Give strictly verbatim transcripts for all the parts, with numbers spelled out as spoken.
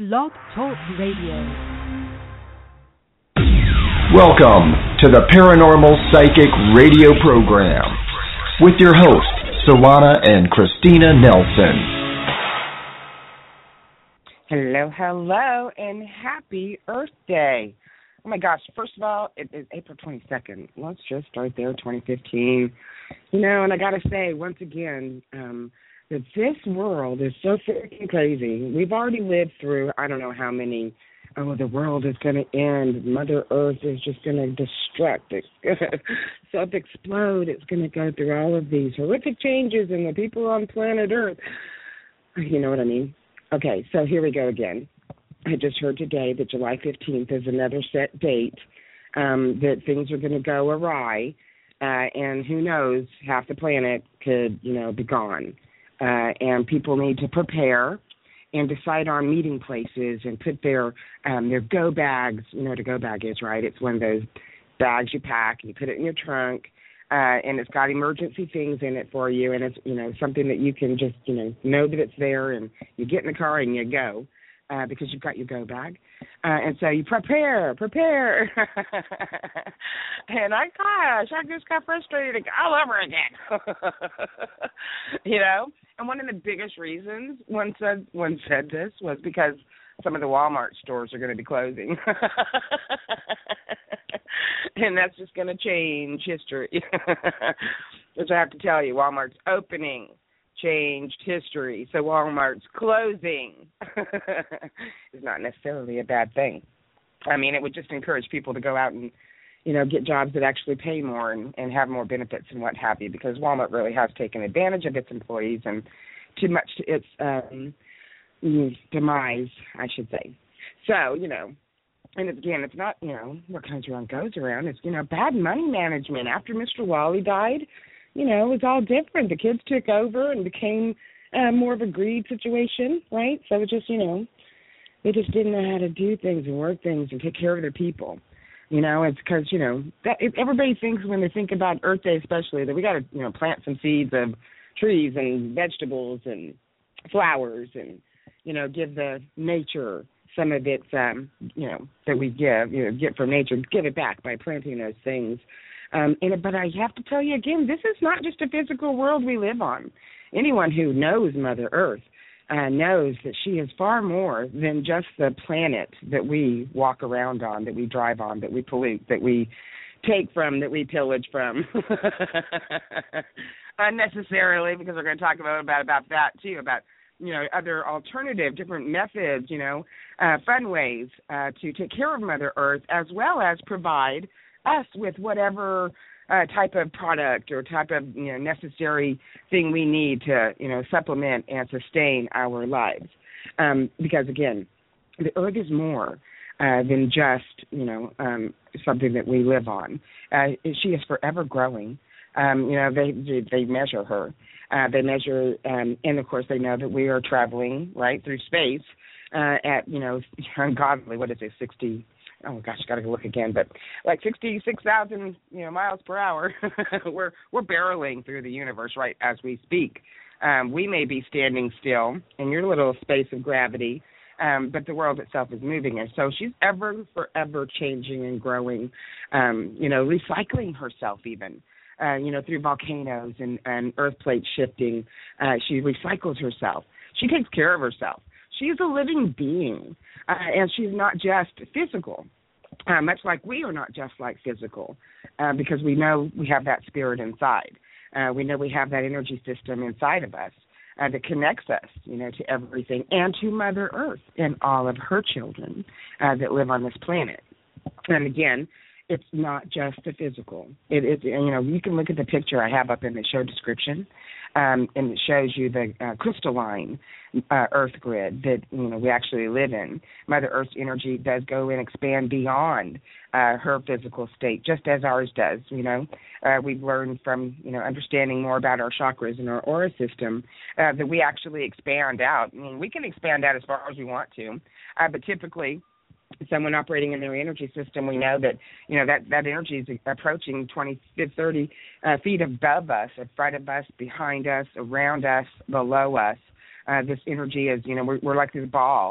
Blog Talk Radio. Welcome to the Paranormal Psychic Radio Program with your hosts, Solana and Christina Nelson. Hello, hello, and happy Earth Day. Oh my gosh, first of all, it is April twenty-second. Let's just start there, twenty fifteen. You know, and I got to say, once again, um, that this world is so freaking crazy. We've already lived through, I don't know how many, oh, the world is going to end. Mother Earth is just going to destruct. It's going to self-explode. It's going to go through all of these horrific changes in the people on planet Earth. You know what I mean? Okay, so here we go again. I just heard today that July fifteenth is another set date, um, that things are going to go awry, uh, and who knows, half the planet could, you know, be gone. Uh, and people need to prepare and decide on meeting places and put their um, their go bags, you know what a go bag is, right? It's one of those bags you pack and you put it in your trunk, uh, and it's got emergency things in it for you, and it's, you know, something that you can just, you know, know that it's there, and you get in the car and you go. Uh, because you've got your go bag. Uh, and so you prepare, prepare. And I, gosh, I just got frustrated all over again. You know? And one of the biggest reasons one said, one said this was because some of the Walmart stores are going to be closing. And that's just going to change history. Which I have to tell you, Walmart's opening changed history, so Walmart's closing is not necessarily a bad thing. I mean, it would just encourage people to go out and, you know, get jobs that actually pay more and, and have more benefits and what have you, because Walmart really has taken advantage of its employees and too much to its um, demise, I should say. So, you know, and again, it's not, you know, what comes around goes around. It's, you know, bad money management. After Mister Wally died, you know, it was all different. The kids took over and became uh, more of a greed situation, right? So it just, you know, they just didn't know how to do things and work things and take care of their people. You know, it's because, you know, that, it, everybody thinks when they think about Earth Day especially that we got to, you know, plant some seeds of trees and vegetables and flowers and, you know, give the nature some of its, um, you know, that we give, you know, get from nature, give it back by planting those things. Um, and, but I have to tell you again, this is not just a physical world we live on. Anyone who knows Mother Earth uh, knows that she is far more than just the planet that we walk around on, that we drive on, that we pollute, that we take from, that we pillage from. Unnecessarily, because we're going to talk about, about, about that too, about, you know, other alternative, different methods, you know, uh, fun ways uh, to take care of Mother Earth, as well as provide us with whatever uh, type of product or type of, you know, necessary thing we need to, you know, supplement and sustain our lives. Um, because, again, the earth is more uh, than just, you know, um, something that we live on. Uh, she is forever growing. Um, you know, they they measure her. Uh, they measure, um, and, of course, they know that we are traveling, right, through space uh, at, you know, ungodly, what is it, sixty oh gosh, got to go look again, but like sixty-six thousand, you know, miles per hour. we're we're barreling through the universe right as we speak. Um, we may be standing still in your little space of gravity, um, but the world itself is moving, and so she's ever, forever changing and growing. Um, you know, recycling herself even. Uh, you know, through volcanoes and, and earth plate shifting, uh, she recycles herself. She takes care of herself. She's a living being, uh, and she's not just physical, uh, much like we are not just like physical, uh, because we know we have that spirit inside. Uh, we know we have that energy system inside of us uh, that connects us, you know, to everything and to Mother Earth and all of her children uh, that live on this planet. And again, it's not just the physical. It is, you know, you can look at the picture I have up in the show description, um, and it shows you the uh, crystalline uh, Earth grid that, you know, we actually live in. Mother Earth's energy does go and expand beyond uh, her physical state, just as ours does, you know. Uh, we've learned from, you know, understanding more about our chakras and our aura system uh, that we actually expand out. I mean, we can expand out as far as we want to, uh, but typically someone operating in their energy system, we know that, you know, that, that energy is approaching twenty, thirty uh, feet above us, in front of us, behind us, around us, below us. Uh, this energy is, you know, we're, we're like this ball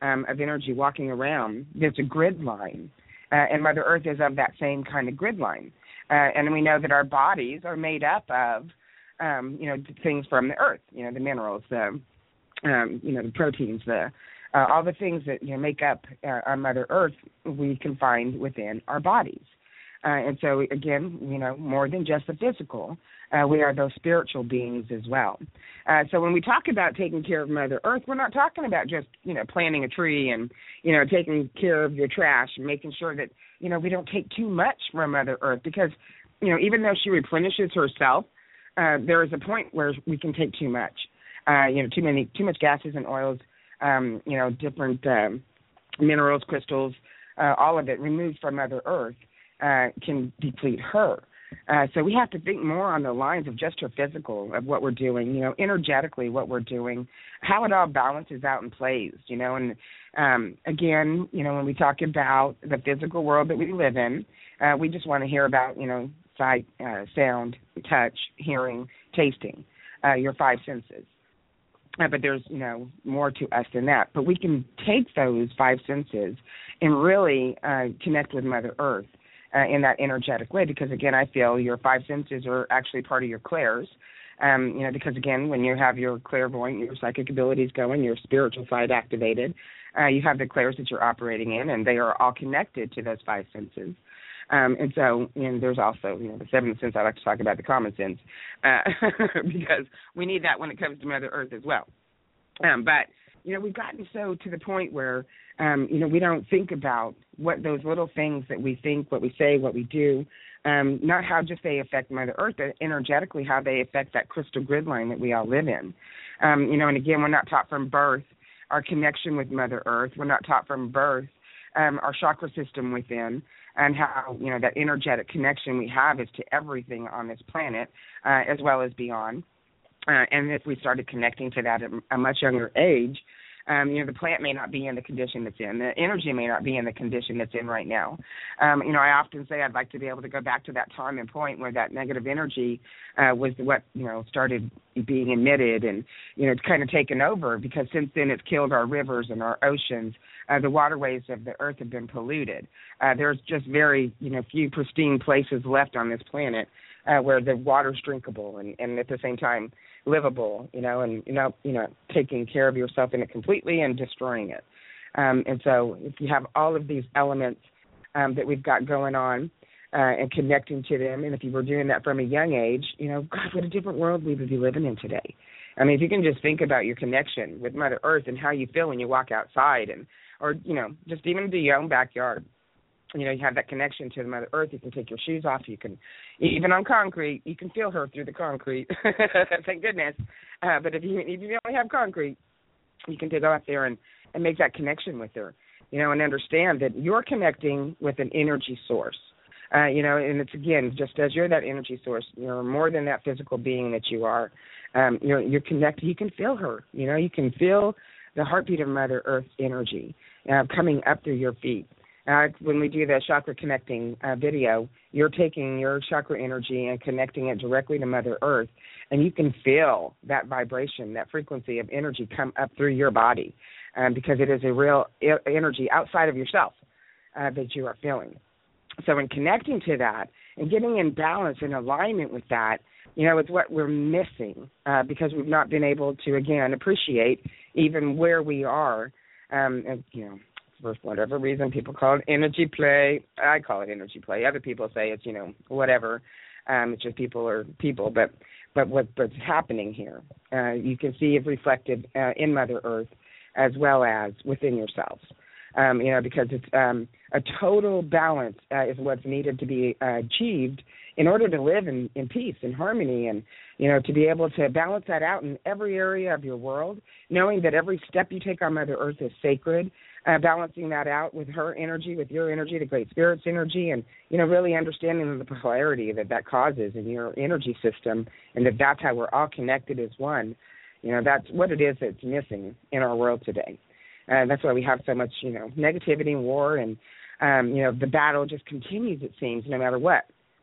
um, of energy walking around. There's a grid line, uh, and Mother Earth is of that same kind of grid line. Uh, and we know that our bodies are made up of, um, you know, things from the Earth, you know, the minerals, the, um, you know, the proteins, the uh, all the things that, you know, make up uh, our Mother Earth, we can find within our bodies. Uh, and so, again, you know, more than just the physical, uh, we are those spiritual beings as well. Uh, so when we talk about taking care of Mother Earth, we're not talking about just, you know, planting a tree and, you know, taking care of your trash and making sure that, you know, we don't take too much from Mother Earth because, you know, even though she replenishes herself, uh, there is a point where we can take too much, uh, you know, too many, too much gases and oils, um, you know, different um, minerals, crystals, uh, all of it removed from Mother Earth. Uh, can deplete her. Uh, so we have to think more on the lines of just her physical, of what we're doing, you know, energetically what we're doing, how it all balances out and plays, you know. And, um, again, you know, when we talk about the physical world that we live in, uh, we just want to hear about, you know, sight, uh, sound, touch, hearing, tasting, uh, your five senses. Uh, but there's, you know, more to us than that. But we can take those five senses and really uh, connect with Mother Earth. Uh, in that energetic way, because, again, I feel your five senses are actually part of your clairs, um, you know, because, again, when you have your clairvoyant, your psychic abilities going, your spiritual side activated, uh, you have the clairs that you're operating in, and they are all connected to those five senses. Um, and so, and there's also, you know, the seventh sense. I like to talk about the common sense, uh, because we need that when it comes to Mother Earth as well. Um, but, you know, we've gotten so to the point where, um, you know, we don't think about what those little things that we think, what we say, what we do, um, not how just they affect Mother Earth, but energetically how they affect that crystal grid line that we all live in. Um, you know, and again, we're not taught from birth our connection with Mother Earth. We're not taught from birth um, our chakra system within and how, you know, that energetic connection we have is to everything on this planet uh, as well as beyond. Uh, and if we started connecting to that at a much younger age, Um, you know, the plant may not be in the condition it's in. The energy may not be in the condition it's in right now. Um, you know, I often say I'd like to be able to go back to that time and point where that negative energy uh, was what, you know, started being emitted and, you know, kind of taken over, because since then it's killed our rivers and our oceans. Uh, the waterways of the earth have been polluted. Uh, there's just very, you know, few pristine places left on this planet uh, where the water's drinkable and, and at the same time livable, you know, and, you know, you know, taking care of yourself in it completely and destroying it. Um, and so if you have all of these elements um, that we've got going on uh, and connecting to them, and if you were doing that from a young age, you know, God, what a different world we would be living in today. I mean, if you can just think about your connection with Mother Earth and how you feel when you walk outside and, or, you know, just even to your own backyard. You know, you have that connection to the Mother Earth. You can take your shoes off. You can, even on concrete, you can feel her through the concrete. Thank goodness. Uh, but if you if you only have concrete, you can go out there and, and make that connection with her, you know, and understand that you're connecting with an energy source. Uh, you know, and it's, again, just as you're that energy source, you're more than that physical being that you are. Um, you're, you're connected. You can feel her. You know, you can feel the heartbeat of Mother Earth's energy uh, coming up through your feet. Uh, when we do the chakra connecting uh, video, you're taking your chakra energy and connecting it directly to Mother Earth, and you can feel that vibration, that frequency of energy come up through your body um, because it is a real e- energy outside of yourself uh, that you are feeling. So in connecting to that and getting in balance and alignment with that, you know, it's what we're missing uh, because we've not been able to, again, appreciate even where we are, um, and, you know, for whatever reason, people call it energy play. I call it energy play. Other people say it's, you know, whatever. Um, it's just people are people. But but what, what's happening here, uh, you can see it reflected uh, in Mother Earth as well as within yourselves. Um, you know, because it's um, a total balance uh, is what's needed to be uh, achieved in order to live in, in peace and harmony, and, you know, to be able to balance that out in every area of your world, knowing that every step you take on Mother Earth is sacred, uh, balancing that out with her energy, with your energy, the Great Spirit's energy, and, you know, really understanding the polarity that that causes in your energy system, and that that's how we're all connected as one. You know, that's what it is that's missing in our world today. And uh, that's why we have so much, you know, negativity and war, and, um, you know, the battle just continues, it seems, no matter what.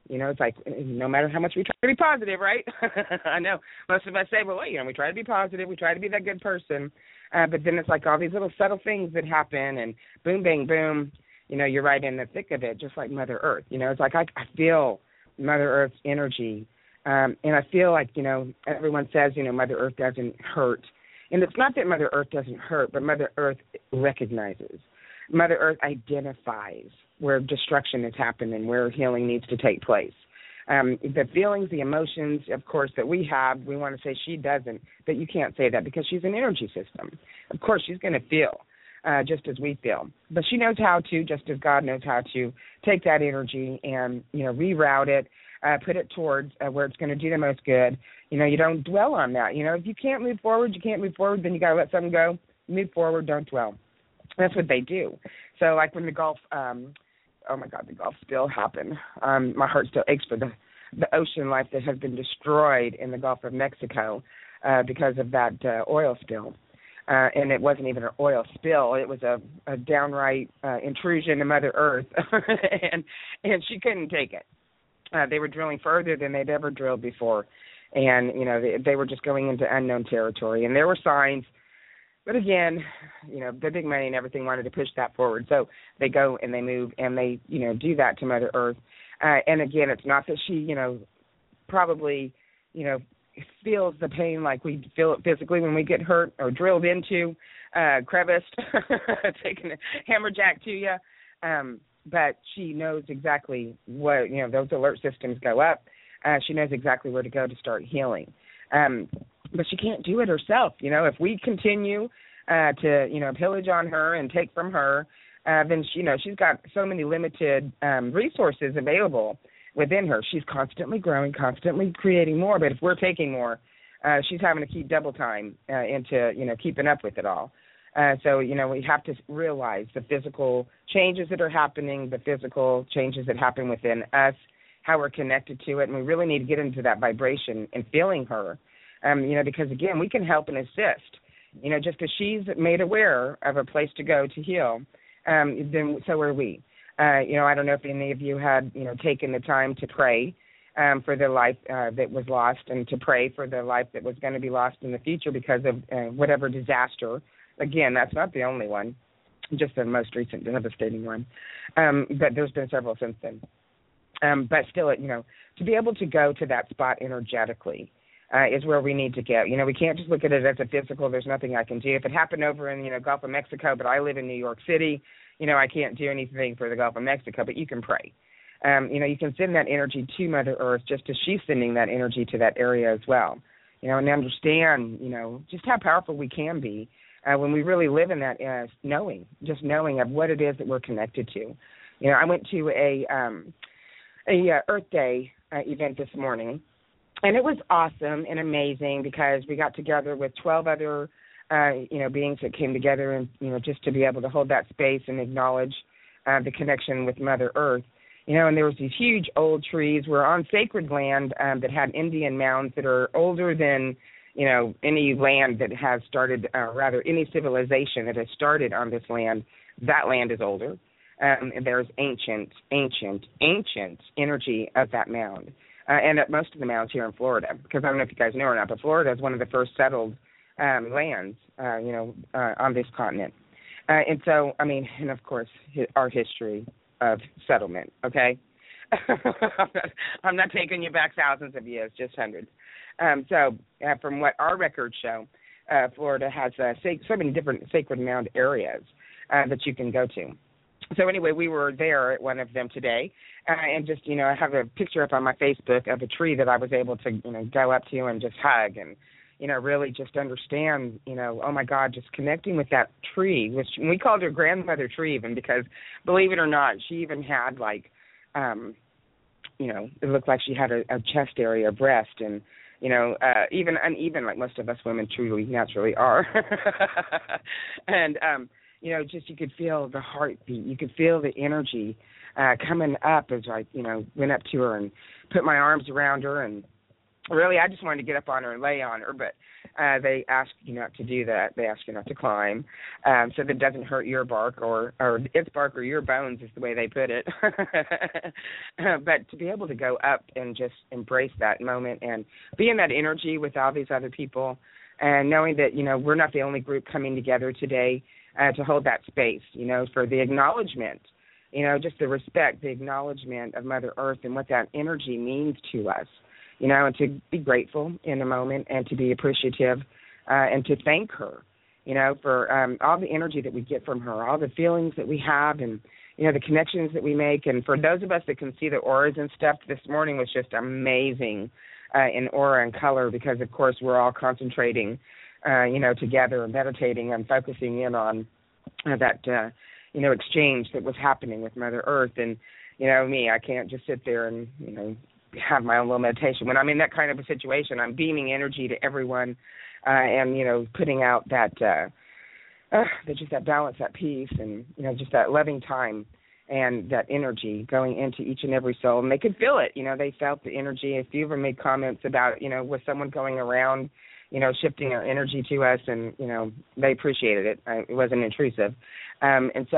You know, it's like no matter how much we try to be positive, right? I know most of us say, well, wait, you know, we try to be positive, we try to be that good person, uh, but then it's like all these little subtle things that happen, and boom, bang, boom, you know, you're right in the thick of it, just like Mother Earth. You know, it's like I, I feel Mother Earth's energy, um, and I feel like, you know, everyone says, you know, Mother Earth doesn't hurt, and it's not that Mother Earth doesn't hurt, but Mother Earth recognizes. Mother Earth identifies where destruction has happened and where healing needs to take place. Um, the feelings, the emotions, of course, that we have, we want to say she doesn't, but you can't say that because she's an energy system. Of course, she's going to feel uh, just as we feel. But she knows how to, just as God knows how to, take that energy and, you know, reroute it, uh, put it towards uh, where it's going to do the most good. You know, you don't dwell on that. You know, if you can't move forward, you can't move forward, then you got to let something go. Move forward, don't dwell. That's what they do. So, like when the Gulf, um, oh my God, the Gulf spill happened. Um, my heart still aches for the the ocean life that has been destroyed in the Gulf of Mexico uh, because of that uh, oil spill. Uh, and it wasn't even an oil spill; it was a, a downright uh, intrusion to Mother Earth, and and she couldn't take it. Uh, they were drilling further than they'd ever drilled before, and you know they, they were just going into unknown territory. And there were signs. But again, you know, the big money and everything wanted to push that forward. So they go and they move and they, you know, do that to Mother Earth. Uh, and again, it's not that she, you know, probably, you know, feels the pain like we feel it physically when we get hurt or drilled into, uh, creviced, taking a hammerjack to you. Um, but she knows exactly what, you know, those alert systems go up. Uh, she knows exactly where to go to start healing. Um But she can't do it herself. You know, if we continue uh, to, you know, pillage on her and take from her, uh, then, she, you know, she's got so many limited um, resources available within her. She's constantly growing, constantly creating more. But if we're taking more, uh, she's having to keep double time uh, into, you know, keeping up with it all. Uh, so, you know, we have to realize the physical changes that are happening, the physical changes that happen within us, how we're connected to it. And we really need to get into that vibration and feeling her. Um, you know, because, again, we can help and assist. You know, just as she's made aware of a place to go to heal, um, then so are we. Uh, you know, I don't know if any of you had, you know, taken the time to pray um, for the life uh, that was lost and to pray for the life that was going to be lost in the future because of uh, whatever disaster. Again, that's not the only one, just the most recent devastating one. Um, but there's been several since then. Um, but still, you know, to be able to go to that spot energetically, Uh, is where we need to go. You know, we can't just look at it as a physical, there's nothing I can do. If it happened over in, you know, Gulf of Mexico, but I live in New York City, you know, I can't do anything for the Gulf of Mexico, but you can pray. Um, you know, you can send that energy to Mother Earth just as she's sending that energy to that area as well. You know, and understand, you know, just how powerful we can be uh, when we really live in that uh, knowing, just knowing of what it is that we're connected to. You know, I went to a, um, a uh, Earth Day uh, event this morning, and it was awesome and amazing because we got together with twelve other, uh, you know, beings that came together and, you know, just to be able to hold that space and acknowledge uh, the connection with Mother Earth. You know, and there was these huge old trees. We're on sacred land um, that had Indian mounds that are older than, you know, any land that has started, uh, rather, any civilization that has started on this land. That land is older. Um, and there's ancient, ancient, ancient energy of that mound. Uh, and at most of the mounds here in Florida, because I don't know if you guys know or not, but Florida is one of the first settled um, lands, uh, you know, uh, on this continent. Uh, and so, I mean, and of course, hi- our history of settlement, okay? I'm, not, I'm not taking you back thousands of years, just hundreds. Um, so uh, from what our records show, uh, Florida has uh, sac- so many different sacred mound areas uh, that you can go to. So anyway, we were there at one of them today, uh, and just, you know, I have a picture up on my Facebook of a tree that I was able to, you know, go up to and just hug and, you know, really just understand, you know, oh, my God, just connecting with that tree, which we called her grandmother tree even because, believe it or not, she even had, like, um, you know, it looked like she had a, a chest area, a breast, and, you know, uh, even uneven like most of us women truly naturally are. and, um you know, just you could feel the heartbeat. You could feel the energy uh, coming up as I, you know, went up to her and put my arms around her. And really, I just wanted to get up on her and lay on her. But uh, they ask you not to do that. They ask you not to climb, um, so that it doesn't hurt your bark or, or its bark or your bones is the way they put it. But to be able to go up and just embrace that moment and be in that energy with all these other people, and knowing that, you know, we're not the only group coming together today uh, to hold that space, you know, for the acknowledgement, you know, just the respect, the acknowledgement of Mother Earth and what that energy means to us, you know, and to be grateful in the moment and to be appreciative uh, and to thank her, you know, for um, all the energy that we get from her, all the feelings that we have and, you know, the connections that we make. And for those of us that can see the auras and stuff, this morning was just amazing. Uh, in aura and color, because of course we're all concentrating, uh, you know, together and meditating and focusing in on uh, that, uh, you know, exchange that was happening with Mother Earth. And, you know, me, I can't just sit there and, you know, have my own little meditation. When I'm in that kind of a situation, I'm beaming energy to everyone uh, and, you know, putting out that, uh, uh, just that balance, that peace, and, you know, just that loving time and that energy going into each and every soul. And they could feel it. You know, they felt the energy. A few of them made comments about, you know, was someone going around, you know, shifting their energy to us, and, you know, they appreciated it. It wasn't intrusive. Um, and so,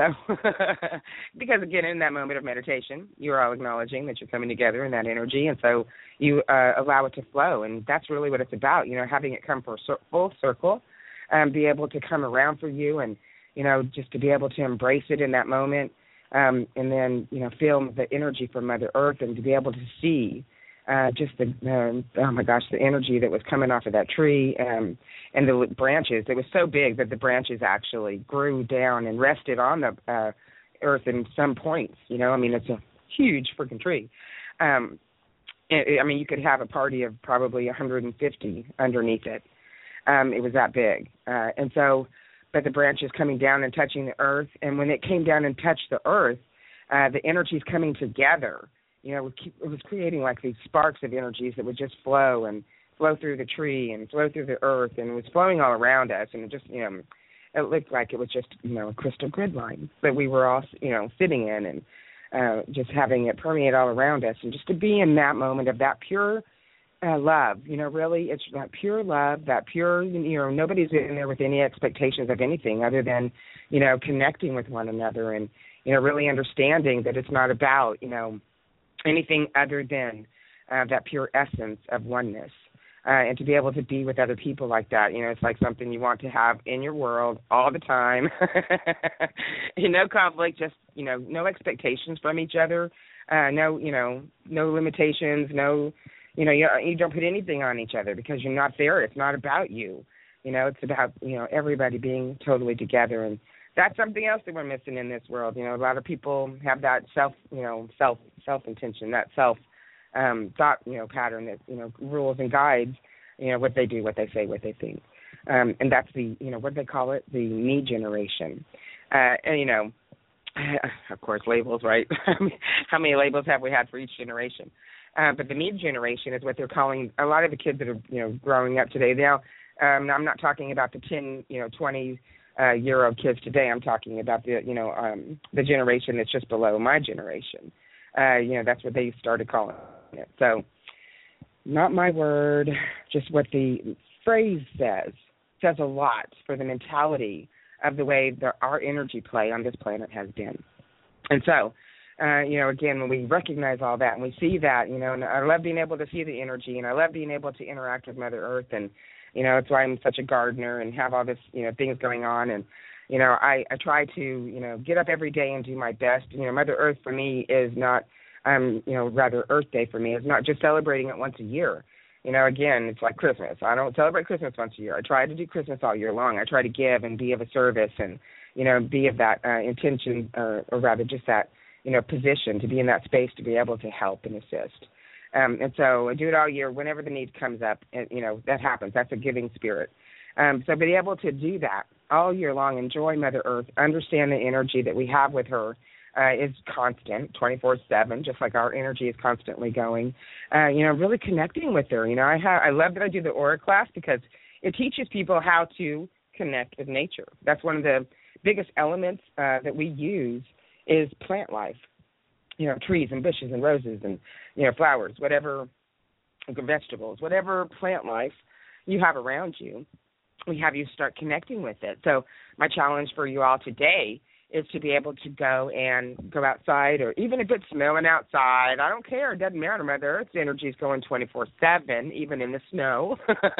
because, again, in that moment of meditation, you're all acknowledging that you're coming together in that energy, and so you uh, allow it to flow. And that's really what it's about, you know, having it come for full circle, um, be able to come around for you, and, you know, just to be able to embrace it in that moment. Um, and then, you know, feel the energy from Mother Earth, and to be able to see uh, just the, uh, oh, my gosh, the energy that was coming off of that tree um, and the branches. It was so big that the branches actually grew down and rested on the uh, earth in some points, you know. I mean, it's a huge freaking tree. Um, it, I mean, you could have a party of probably one hundred fifty underneath it. Um, it was that big. Uh, and so... but the branches coming down and touching the earth. And when it came down and touched the earth, uh, the energies coming together, you know, it was creating like these sparks of energies that would just flow and flow through the tree and flow through the earth, and it was flowing all around us. And it just, you know, it looked like it was just, you know, a crystal grid line that we were all, you know, sitting in, and uh, just having it permeate all around us. And just to be in that moment of that pure Uh, love, you know, really, it's that pure love, that pure, you know, nobody's in there with any expectations of anything other than, you know, connecting with one another, and, you know, really understanding that it's not about, you know, anything other than uh, that pure essence of oneness. Uh, and to be able to be with other people like that, you know, it's like something you want to have in your world all the time. You know, conflict, just, you know, no expectations from each other, uh, no, you know, no limitations, no, you know, you, you don't put anything on each other because you're not there. It's not about you. You know, it's about, you know, everybody being totally together. And that's something else that we're missing in this world. You know, a lot of people have that self, you know, self, self-intention, that self um, thought, you know, pattern that, you know, rules and guides, you know, what they do, what they say, what they think. Um, and that's the, you know, what do they call it? The me generation. Uh, and, you know, of course, labels, right? How many labels have we had for each generation? Uh, but the me generation is what they're calling a lot of the kids that are, you know, growing up today. Now, um, I'm not talking about the ten, you know, twenty uh, year old kids today. I'm talking about the, you know, um, the generation that's just below my generation. Uh, you know, that's what they started calling it. So, not my word, just what the phrase says. Says a lot for the mentality of the way the, our energy play on this planet has been. And so, Uh, you know, again, when we recognize all that and we see that, you know, and I love being able to see the energy, and I love being able to interact with Mother Earth, and, you know, it's why I'm such a gardener and have all this, you know, things going on. And, you know, I, I try to, you know, get up every day and do my best. You know, Mother Earth for me is not, um, you know, rather Earth Day for me is not just celebrating it once a year. You know, again, it's like Christmas. I don't celebrate Christmas once a year. I try to do Christmas all year long. I try to give and be of a service and, you know, be of that uh, intention, uh, or rather just that, you know, position to be in that space to be able to help and assist. Um, and so I do it all year whenever the need comes up, and, you know, that happens. That's a giving spirit. Um, so being able to do that all year long, enjoy Mother Earth, understand the energy that we have with her uh, is constant, twenty-four seven, just like our energy is constantly going. Uh, you know, really connecting with her. You know, I, ha- I love that I do the Aura class because it teaches people how to connect with nature. That's one of the biggest elements uh, that we use is plant life, you know, trees and bushes and roses and, you know, flowers, whatever, vegetables, whatever plant life, you have around you, we have you start connecting with it. So my challenge for you all today is to be able to go and go outside, or even if it's snowing outside, I don't care. It doesn't matter. Mother Earth's energy is going twenty-four seven, even in the snow.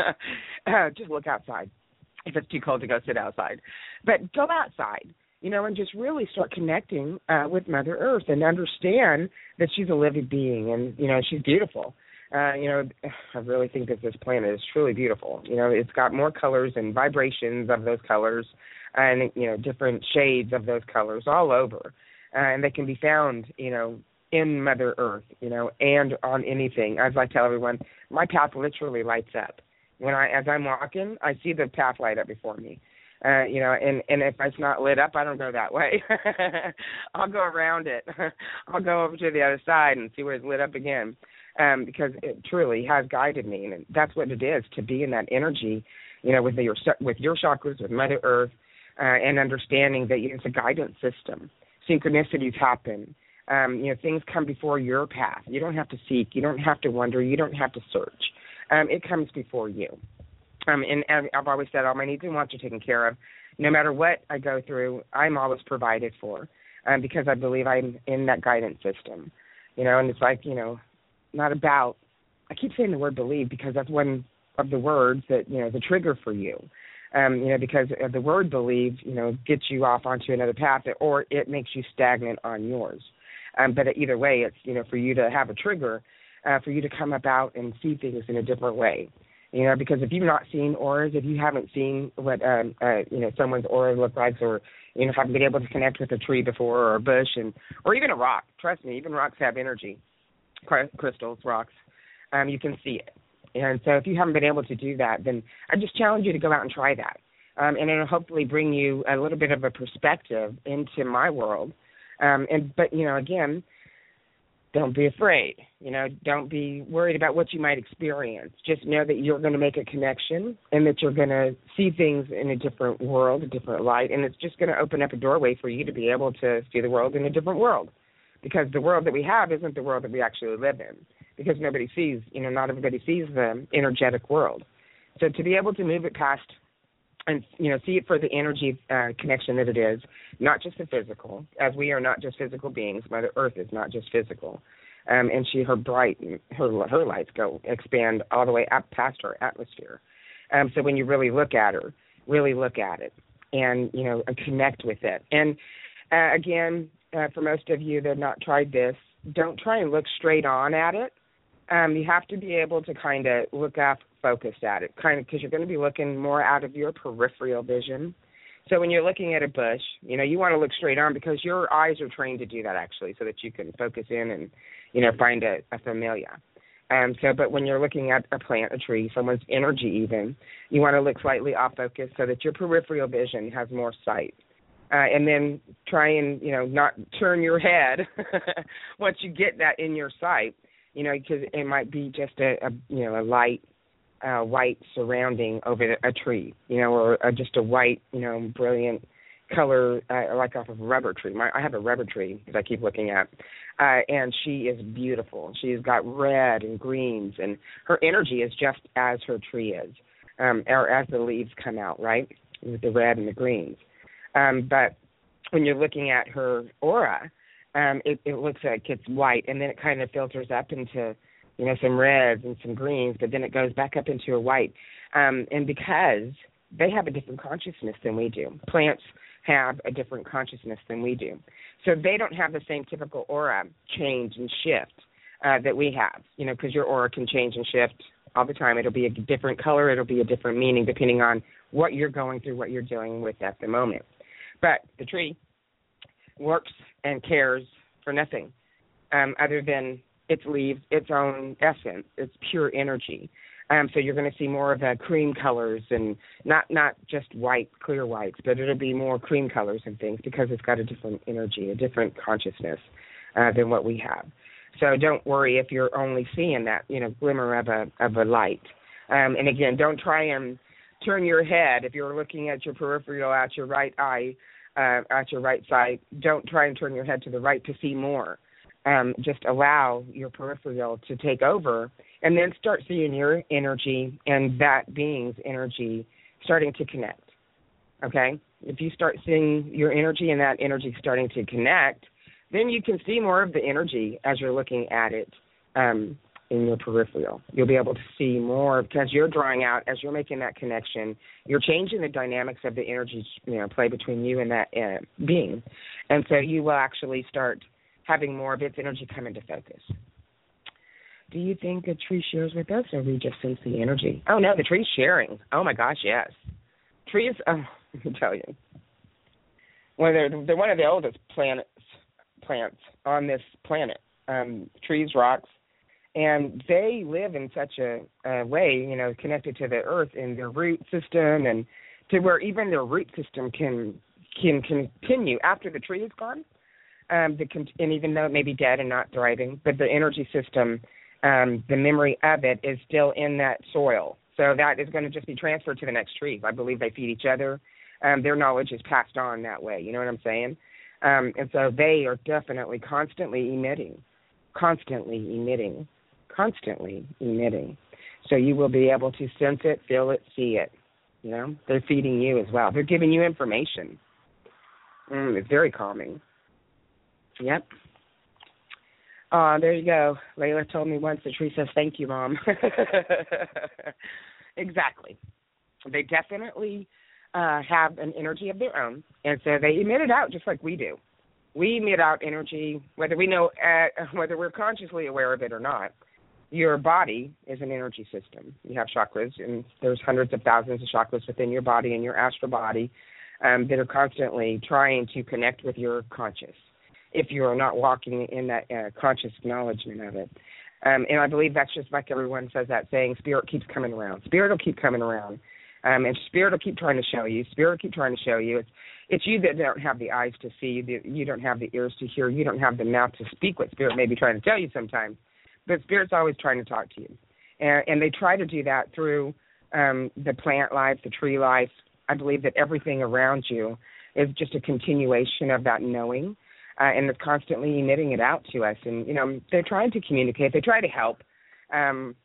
uh, just look outside if it's too cold to go sit outside. But go outside, you know, and just really start connecting uh, with Mother Earth and understand that she's a living being and, you know, she's beautiful. Uh, you know, I really think that this planet is truly beautiful. You know, it's got more colors and vibrations of those colors and, you know, different shades of those colors all over. Uh, and they can be found, you know, in Mother Earth, you know, and on anything. As I tell everyone, my path literally lights up. When I, as I'm walking, I see the path light up before me. Uh, you know, and, and if it's not lit up, I don't go that way. I'll go around it. I'll go over to the other side and see where it's lit up again, um, because it truly has guided me. And that's what it is, to be in that energy, you know, with your with your chakras, with Mother Earth, uh, and understanding that it's a guidance system. Synchronicities happen. Um, you know, things come before your path. You don't have to seek. You don't have to wonder. You don't have to search. Um, it comes before you. Um, and, and I've always said all my needs and wants are taken care of. No matter what I go through, I'm always provided for, um, because I believe I'm in that guidance system. You know, and it's like, you know, not about, I keep saying the word believe because that's one of the words that, you know, the trigger for you. Um, you know, because the word believe, you know, gets you off onto another path, or it makes you stagnant on yours. Um, but either way, it's, you know, for you to have a trigger, uh, for you to come about and see things in a different way. You know, because if you've not seen auras, if you haven't seen what, um, uh, you know, someone's aura looks like, or, you know, haven't been able to connect with a tree before, or a bush, and or even a rock, trust me, even rocks have energy, crystals, rocks, um, you can see it. And so if you haven't been able to do that, then I just challenge you to go out and try that. Um, and it'll hopefully bring you a little bit of a perspective into my world. Um, and But, you know, again, don't be afraid. You know, don't be worried about what you might experience. Just know that you're going to make a connection and that you're going to see things in a different world, a different light, and it's just going to open up a doorway for you to be able to see the world in a different world, because the world that we have isn't the world that we actually live in, because nobody sees, you know, not everybody sees the energetic world. So to be able to move it past and, you know, see it for the energy uh, connection that it is, not just the physical, as we are not just physical beings. Mother Earth is not just physical. Um, and she, her bright, her her lights go, expand all the way up past her atmosphere. Um, so when you really look at her, really look at it and, you know, connect with it. And, uh, again, uh, for most of you that have not tried this, don't try and look straight on at it. Um, you have to be able to kind of look up, focused at it, kind of, because you're going to be looking more out of your peripheral vision. So when you're looking at a bush, you know, you want to look straight on because your eyes are trained to do that, actually, so that you can focus in and, you know, find a, a familiar. Um, so, but when you're looking at a plant, a tree, someone's energy even, you want to look slightly off focus so that your peripheral vision has more sight. Uh, and then try and, you know, not turn your head once you get that in your sight, you know, because it might be just a, a you know, a light uh, white surrounding over a tree, you know, or, or just a white, you know, brilliant color, uh, like off of a rubber tree. My, I have a rubber tree that I keep looking at, uh, and she is beautiful. She's got red and greens, and her energy is just as her tree is, um, or as the leaves come out, right, with the red and the greens. Um, but when you're looking at her aura, um, it, it looks like it's white, and then it kind of filters up into, you know, some reds and some greens, but then it goes back up into a white. Um, and because they have a different consciousness than we do, plants have a different consciousness than we do. So they don't have the same typical aura change and shift uh, that we have, you know, because your aura can change and shift all the time. It'll be a different color. It'll be a different meaning depending on what you're going through, what you're dealing with at the moment. But the tree works and cares for nothing um, other than its leaves, its own essence, its pure energy. Um, so you're going to see more of the cream colors and not, not just white, clear whites, but it'll be more cream colors and things because it's got a different energy, a different consciousness uh, than what we have. So don't worry if you're only seeing that, you know, glimmer of a of a light. Um, and again, don't try and turn your head if you're looking at your peripheral at your right eye, uh, at your right side. Don't try and turn your head to the right to see more. um, just allow your peripheral to take over, and then start seeing your energy and that being's energy starting to connect, okay? If you start seeing your energy and that energy starting to connect, then you can see more of the energy as you're looking at it um, in your peripheral. You'll be able to see more because you're drawing out, as you're making that connection, you're changing the dynamics of the energy, you know, play between you and that uh, being. And so you will actually start having more of its energy come into focus. Do you think a tree shares with us, or we just sense the energy? Oh, no, the tree's sharing. Oh, my gosh, yes. Trees, oh, let me tell you. Well, they're, they're one of the oldest planets, plants on this planet, um, trees, rocks, and they live in such a, a way, you know, connected to the earth in their root system, and to where even their root system can can continue after the tree is gone. Um, the, and even though it may be dead and not thriving, but the energy system, um, the memory of it is still in that soil. So that is going to just be transferred to the next tree. I believe they feed each other. Um, their knowledge is passed on that way. You know what I'm saying? Um, and so they are definitely constantly emitting, constantly emitting, constantly emitting. So you will be able to sense it, feel it, see it. You know, they're feeding you as well. They're giving you information. Mm, it's very calming. Yep. Uh, there you go. Layla told me once the tree says, thank you, Mom. Exactly. They definitely uh, have an energy of their own, and so they emit it out just like we do. We emit out energy, whether we know, uh, whether we're consciously aware of it or not. Your body is an energy system. You have chakras, and there's hundreds of thousands of chakras within your body and your astral body um, that are constantly trying to connect with your conscious, if you're not walking in that uh, conscious acknowledgement of it. Um, and I believe that's just like everyone says that saying, spirit keeps coming around. Spirit will keep coming around. Um, and spirit will keep trying to show you. Spirit will keep trying to show you. It's it's you that don't have the eyes to see. You don't have the ears to hear. You don't have the mouth to speak what spirit may be trying to tell you sometimes. But spirit's always trying to talk to you. And, and they try to do that through um, the plant life, the tree life. I believe that everything around you is just a continuation of that knowing. Uh, and it's constantly emitting it out to us. And, you know, they're trying to communicate. They try to help. Um,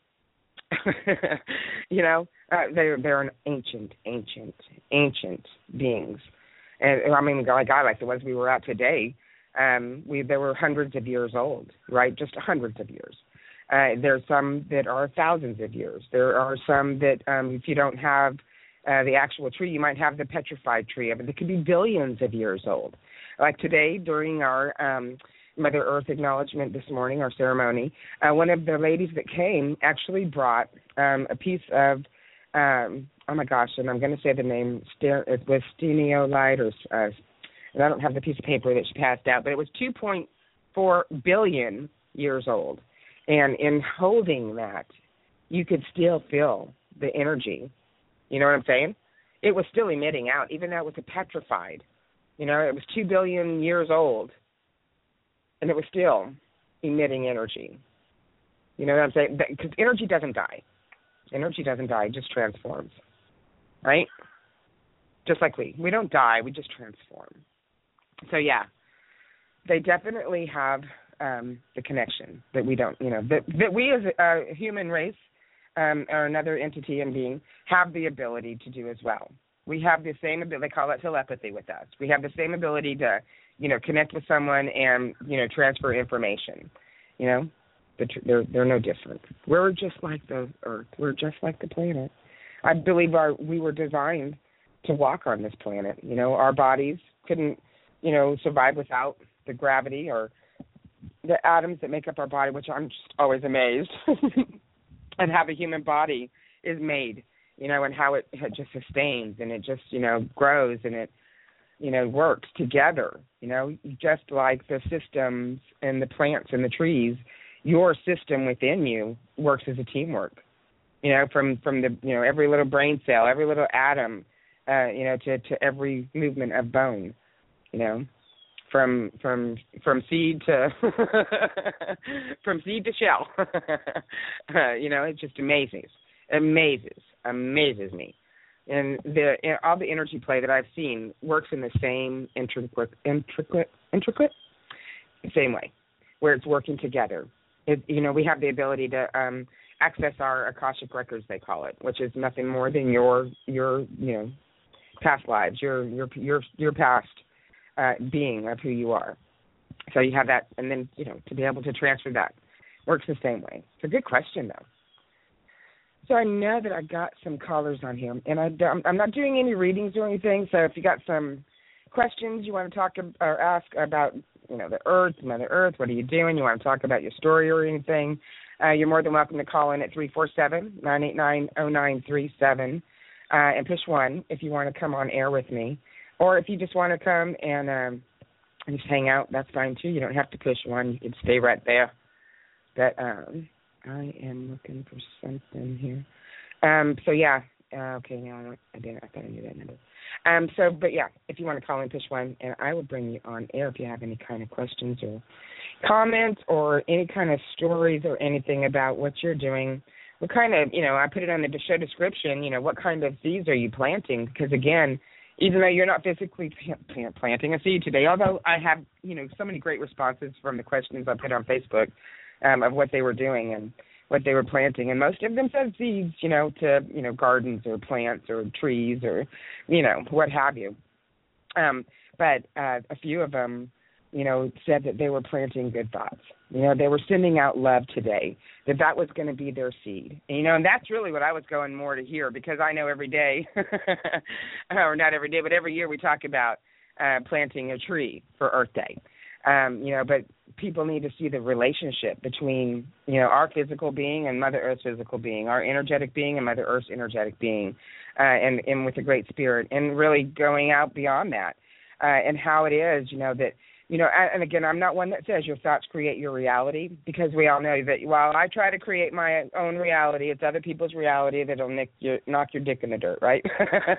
you know, uh, they're, they're an ancient, ancient, ancient beings. And, I mean, like I like the ones we were at today, um, we they were hundreds of years old, right, just hundreds of years. Uh, there's some that are thousands of years. There are some that um, if you don't have uh, the actual tree, you might have the petrified tree of it. It could be billions of years old. Like today, during our um, Mother Earth acknowledgement this morning, our ceremony, uh, one of the ladies that came actually brought um, a piece of, um, oh my gosh, and I'm going to say the name, it was steniolite, or uh, and I don't have the piece of paper that she passed out, but it was two point four billion years old. And in holding that, you could still feel the energy. You know what I'm saying? It was still emitting out, even though it was a petrified. You know, it was two billion years old, and it was still emitting energy. You know what I'm saying? Because energy doesn't die. Energy doesn't die. It just transforms, right? Just like we. We don't die. We just transform. So, yeah, they definitely have um, the connection that we don't, you know, that, that we as a human race um, or another entity and being have the ability to do as well. We have the same ability, they call it telepathy with us. We have the same ability to, you know, connect with someone and, you know, transfer information. You know, they're, they're no different. We're just like the Earth. We're just like the planet. I believe our we were designed to walk on this planet. You know, our bodies couldn't, you know, survive without the gravity or the atoms that make up our body, which I'm just always amazed at how the human body is made. You know, and how it, it just sustains and it just, you know, grows and it, you know, works together. You know, just like the systems and the plants and the trees, your system within you works as a teamwork. You know, from, from the, you know, every little brain cell, every little atom, uh, you know, to, to every movement of bone, you know, from from from seed to from seed to shell. uh, you know, it just amazes, amazes. amazes me. And the all the energy play that I've seen works in the same intricate, intricate, intricate, same way. where it's working together. It, you know, we have the ability to um, access our Akashic records, they call it, which is nothing more than your your you know past lives, your your your your past uh, being of who you are. So you have that, and then you know to be able to transfer that works the same way. It's a good question though. So I know that I got some callers on here, and I don't, I'm not doing any readings or anything. So if you got some questions you want to talk or ask about, you know, the Earth, Mother Earth, what are you doing? You want to talk about your story or anything? Uh, you're more than welcome to call in at three four seven, nine eight nine, zero nine three seven uh, and push one if you want to come on air with me, or if you just want to come and um, just hang out, that's fine too. You don't have to push one. You can stay right there. But um, I am looking for something here. Um, so yeah, uh, okay. Now I, don't, I didn't. I thought I knew that number. Um, so, but yeah, if you want to call in, push one, and I will bring you on air if you have any kind of questions or comments or any kind of stories or anything about what you're doing. What kind of, you know, I put it on the show description. You know, what kind of seeds are you planting? Because again, even though you're not physically plant, planting a seed today, although I have, you know, so many great responses from the questions I put on Facebook. Um, of what they were doing and what they were planting. And most of them said seeds, you know, to, you know, gardens or plants or trees or, you know, what have you. Um, but uh, a few of them, you know, said that they were planting good thoughts. You know, they were sending out love today, that that was going to be their seed. And, you know, and that's really what I was going more to hear, because I know every day, or not every day, but every year we talk about uh, planting a tree for Earth Day. Um, you know, but people need to see the relationship between, you know, our physical being and Mother Earth's physical being, our energetic being and Mother Earth's energetic being, uh, and, and with the Great Spirit, and really going out beyond that, uh, and how it is, you know, that, you know, and again, I'm not one that says your thoughts create your reality, because we all know that while I try to create my own reality, it's other people's reality that'll nick your, knock your dick in the dirt, right?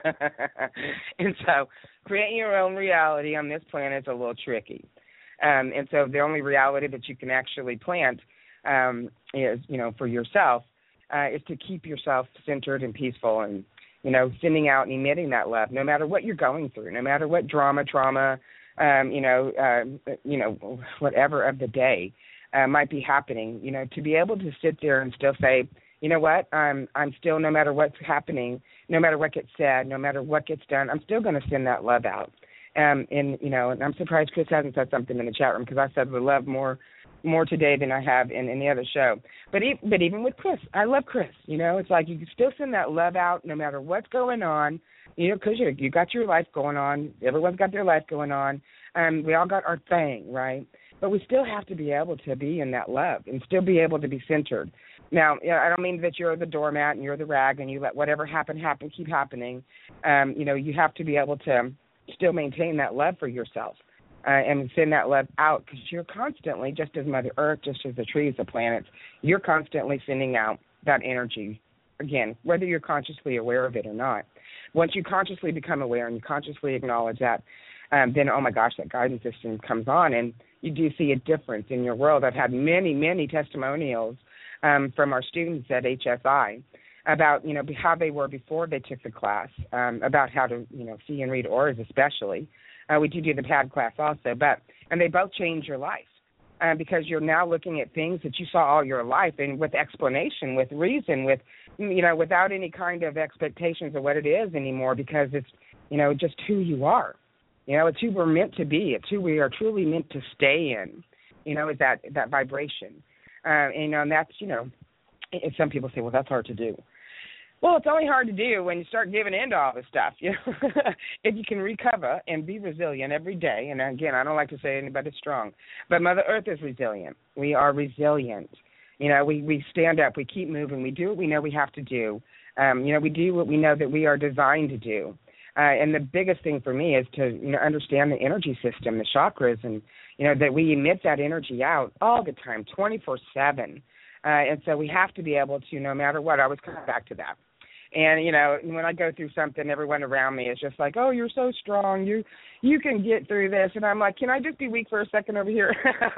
And so creating your own reality on this planet is a little tricky. Um, and so the only reality that you can actually plant um, is, you know, for yourself, uh, is to keep yourself centered and peaceful and, you know, sending out and emitting that love, no matter what you're going through, no matter what drama, trauma, um, you know, uh, you know, whatever of the day uh, might be happening, you know, to be able to sit there and still say, you know what, I'm, I'm still, no matter what's happening, no matter what gets said, no matter what gets done, I'm still going to send that love out. Um, and, you know, and I'm surprised Chris hasn't said something in the chat room, because I said we love more more today than I have in any other show. But, e- but even with Chris, I love Chris. You know, it's like you can still send that love out no matter what's going on, you know, because you you got your life going on. Everyone's got their life going on. Um, we all got our thing, right? But we still have to be able to be in that love and still be able to be centered. Now, you know, I don't mean that you're the doormat and you're the rag and you let whatever happen, happen, keep happening. Um, you know, you have to be able to still maintain that love for yourself uh, and send that love out, because you're constantly, just as Mother Earth, just as the trees, the planets, you're constantly sending out that energy, again, whether you're consciously aware of it or not. Once you consciously become aware and you consciously acknowledge that, um, then, oh, my gosh, that guidance system comes on, and you do see a difference in your world. I've had many, many testimonials um, from our students at H S I about, you know, how they were before they took the class, um, about how to, you know, see and read auras especially. Uh, we do do the P A D class also, but, and they both change your life uh, because you're now looking at things that you saw all your life, and with explanation, with reason, with, you know, without any kind of expectations of what it is anymore, because it's, you know, just who you are. You know, it's who we're meant to be. It's who we are truly meant to stay in, you know, is that, that vibration. Uh, and, you know, and that's, you know, and some people say, well, that's hard to do. Well, it's only hard to do when you start giving in to all this stuff. You know, if you can recover and be resilient every day. And again, I don't like to say anybody's strong, but Mother Earth is resilient. We are resilient. You know, we, we stand up, we keep moving, we do what we know we have to do. Um, you know, we do what we know that we are designed to do. Uh, and the biggest thing for me is to, you know, understand the energy system, the chakras, and, you know, that we emit that energy out all the time, twenty-four seven. Uh, and so we have to be able to, no matter what, I always come back to that. And, you know, when I go through something, everyone around me is just like, oh, you're so strong. You you can get through this. And I'm like, can I just be weak for a second over here?